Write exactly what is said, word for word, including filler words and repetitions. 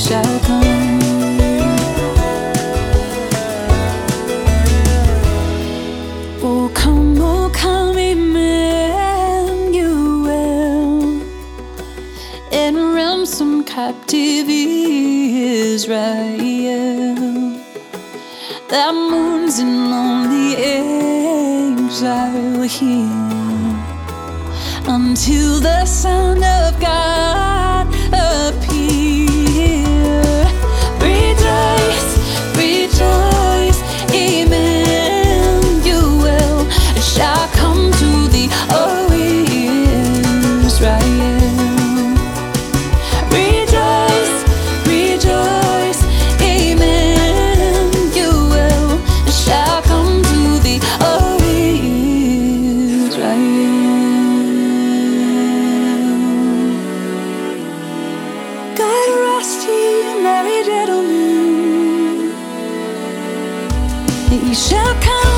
shall come. Oh come, oh come, Emmanuel, and ransom captive Israel, that mourns in lonely exile here, until the Son of God appear. Rejoice, rejoice, Emmanuel shall come to thee, O Israel. Rejoice, rejoice, Emmanuel shall come to thee, O Israel. God rest ye merry gentlemen, he shall come.